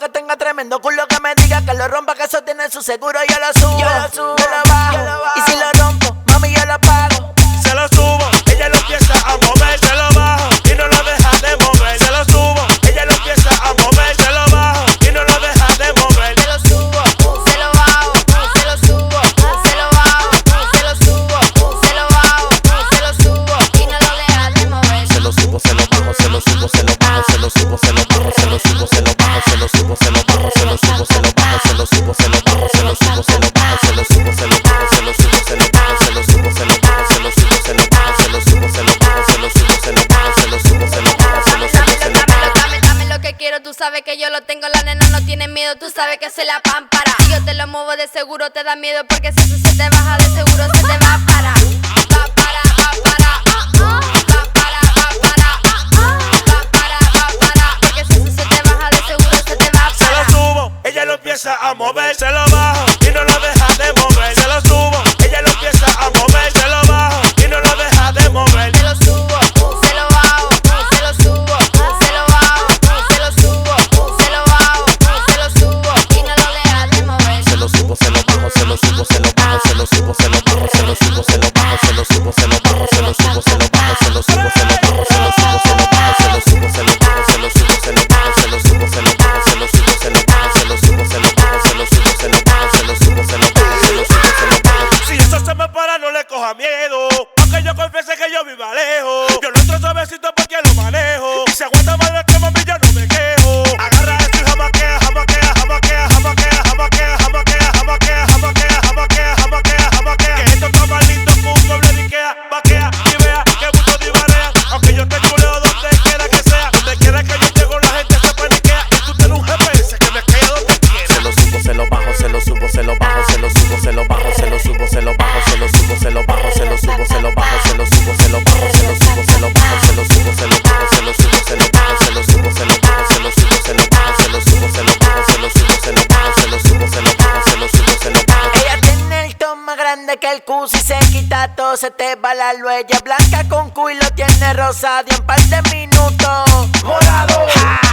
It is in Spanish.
que tenga tremendo culo, que me diga que lo rompa, que eso tiene su seguro. Yo lo subo, yo lo bajo, y si lo rompo, mami, yo lo pago. Se lo subo, ella lo empieza a mover, se lo bajo y no lo deja de mover. Se lo subo, ella lo empieza a mover, se lo bajo y no lo deja de mover. Se lo subo, se lo bajo, se lo subo, se lo bajo, se lo subo, se lo bajo, se lo subo y no lo deja de mover. Se lo subo, se lo bajo, se lo subo, se lo bajo, se lo subo, se lo bajo, se lo subo, se lo bajo, se lo subo, se lo bajo, se lo subo, se lo bajo, se lo subo, se lo bajo, se lo subo, se lo bajo, se lo subo, se lo bajo, se lo subo, se lo bajo, se lo subo, se lo bajo, se lo subo, se lo bajo, se lo subo, se lo bajo, se lo subo, se lo bajo, se lo subo, se lo bajo, se lo subo, se lo bajo. Dame lo que quiero, tú sabes que yo lo tengo, la nena no tiene miedo, tú sabes que soy la pámpara. Si yo te lo muevo de seguro te da miedo, porque si eso se te baja de seguro se te va para. Va para, va para, va para, va para, va para, va para, porque si eso se te baja de seguro se te va Se lo para. subo, ella lo empieza a mover, se lo bajo y no lo deja de mover. Se lo subo, ella lo empieza a mover, se lo bajo y no lo deja de mover. Se lo subo, se lo bajo, se lo subo, se lo bajo, se lo subo, se lo bajo, se lo subo y no lo deja de mover. Se lo subo, se lo bajo, se lo subo, se lo bajo, se lo subo, se lo bajo, se lo subo, se lo bajo, se lo subo, se lo bajo, se lo subo, se lo bajo, se lo subo, se lo bajo, se lo subo, se lo bajo, se lo subo, se lo bajo, se lo subo, se lo bajo, se lo subo, se lo bajo, se lo subo, se lo bajo, se lo subo, se lo bajo, se lo subo, se lo bajo, se lo subo, se lo bajo, se lo subo, se lo bajo. Si eso se me para, no le coja miedo, aunque yo confiese que yo viva lejos. Yo lo entro suavecito porque lo manejo, y si aguanta más de que mami yo no me quejo. Agarra esto y jamaquea, jamaquea, jamaquea, jamaquea, jamaquea, jamaquea, jamaquea, jamaquea, jamaquea, jamaquea, jamaquea. Que esto está más lindo que un doble Ikea. Vaquea y vea que muchos divanean, aunque yo te chuleo donde quiera que sea. Donde quiera que yo llego la gente se paniquea, y tú tienes un GPS que me queda donde quiera. Se lo subo, se lo bajo, se lo subo, se lo bajo, se lo subo, se lo bajo, se lo subo, se lo bajo, se lo subo, se lo bajo, se lo subo, se lo bajo, se lo subo, se lo bajo, se lo subo, se lo bajo, se lo subo, se lo bajo, se lo subo, se lo bajo, se lo subo, se lo bajo, se lo subo, se lo bajo, se lo subo, se lo bajo, se lo subo, se lo bajo, se lo subo, se lo bajo, se lo subo, se lo bajo. Ella tiene el tom más grande que el Q, si se quita todo se te va la huella. Blanca con Q y lo tiene rosado y en par de minutos morado. ¡Ja!